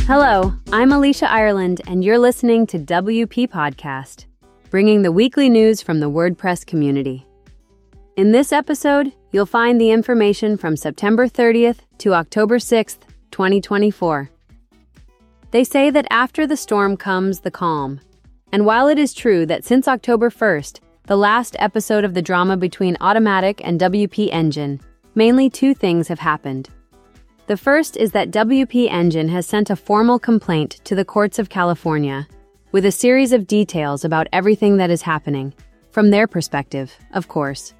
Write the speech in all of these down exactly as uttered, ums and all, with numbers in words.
Hello, I'm Alicia Ireland, and you're listening to W P Podcast, bringing the weekly news from the WordPress community. In this episode, you'll find the information from September thirtieth to October sixth, twenty twenty-four. They say that after the storm comes the calm. And while it is true that since October first, the last episode of the drama between Automattic and W P Engine, mainly two things have happened. The first is that W P Engine has sent a formal complaint to the courts of California with a series of details about everything that is happening, from their perspective, of course.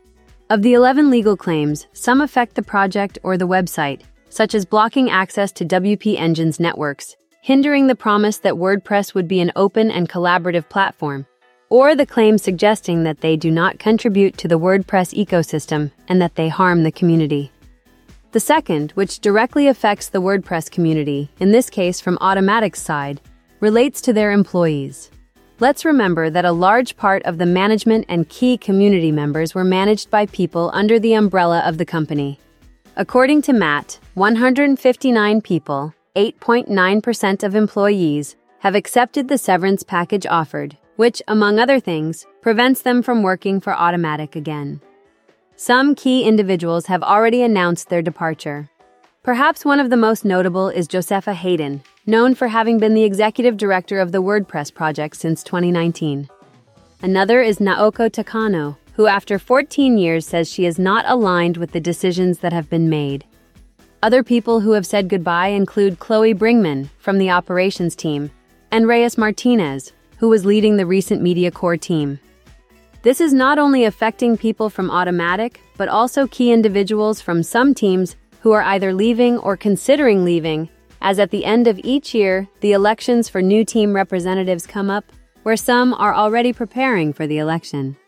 Of the eleven legal claims, some affect the project or the website, such as blocking access to W P Engine's networks, hindering the promise that WordPress would be an open and collaborative platform, or the claim suggesting that they do not contribute to the WordPress ecosystem and that they harm the community. The second, which directly affects the WordPress community, in this case from Automattic's side, relates to their employees. Let's remember that a large part of the management and key community members were managed by people under the umbrella of the company. According to Matt, one hundred fifty-nine people, eight point nine percent of employees, have accepted the severance package offered, which, among other things, prevents them from working for Automattic again. Some key individuals have already announced their departure. Perhaps one of the most notable is Josepha Hayden, known for having been the executive director of the WordPress project since twenty nineteen. Another is Naoko Takano, who after fourteen years says she is not aligned with the decisions that have been made. Other people who have said goodbye include Chloe Bringman from the operations team and Reyes Martinez, who was leading the recent Media Core team. This is not only affecting people from Automattic, but also key individuals from some teams who are either leaving or considering leaving, as at the end of each year, the elections for new team representatives come up, where some are already preparing for the election.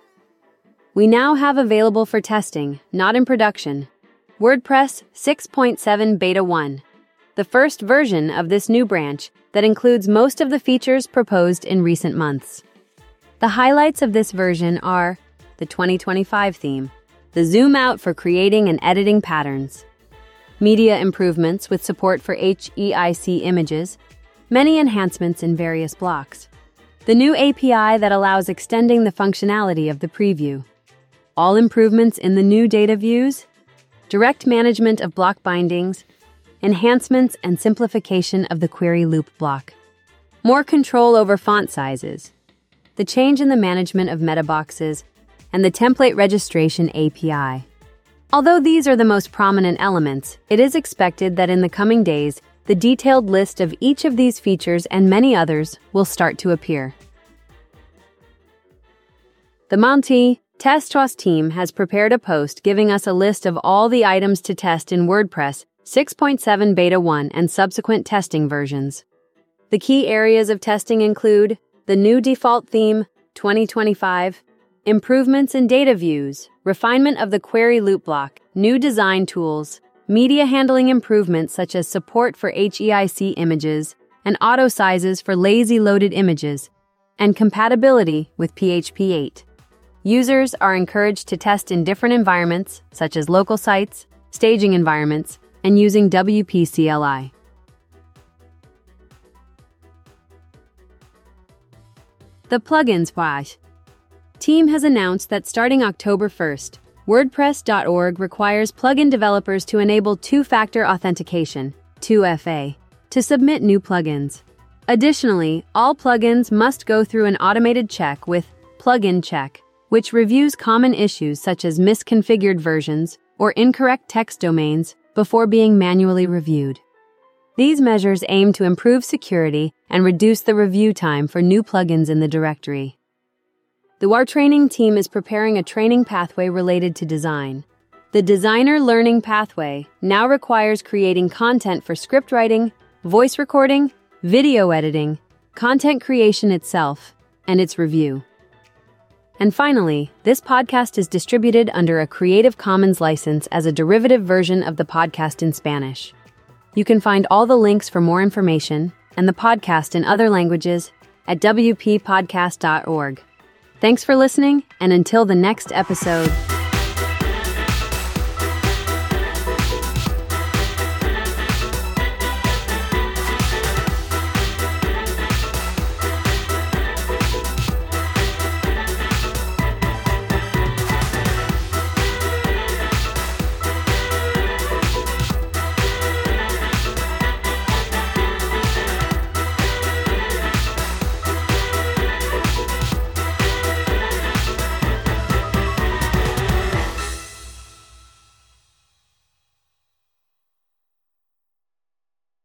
We now have available for testing, not in production, WordPress six point seven Beta one, the first version of this new branch that includes most of the features proposed in recent months. The highlights of this version are the twenty twenty-five theme, the zoom out for creating and editing patterns, media improvements with support for H E I C images, many enhancements in various blocks, the new A P I that allows extending the functionality of the preview, all improvements in the new data views, direct management of block bindings, enhancements and simplification of the query loop block, more control over font sizes, the change in the management of meta boxes, and the template registration A P I. Although these are the most prominent elements, it is expected that in the coming days, the detailed list of each of these features and many others will start to appear. The Monty TestOS team has prepared a post giving us a list of all the items to test in WordPress six point seven Beta one and subsequent testing versions. The key areas of testing include the new default theme, twenty twenty-five, improvements in data views, refinement of the query loop block, new design tools, media handling improvements such as support for H E I C images and auto sizes for lazy loaded images, and compatibility with P H P eight. Users are encouraged to test in different environments, such as local sites, staging environments, and using W P C L I. The Plugins Wash team has announced that starting October first, WordPress dot org requires plugin developers to enable two-factor authentication, two F A, to submit new plugins. Additionally, all plugins must go through an automated check with Plugin Check, which reviews common issues such as misconfigured versions or incorrect text domains before being manually reviewed. These measures aim to improve security and reduce the review time for new plugins in the directory. The W A R training team is preparing a training pathway related to design. The Designer Learning Pathway now requires creating content for script writing, voice recording, video editing, content creation itself, and its review. And finally, this podcast is distributed under a Creative Commons license as a derivative version of the podcast in Spanish. You can find all the links for more information and the podcast in other languages at W P podcast dot org. Thanks for listening, and until the next episode.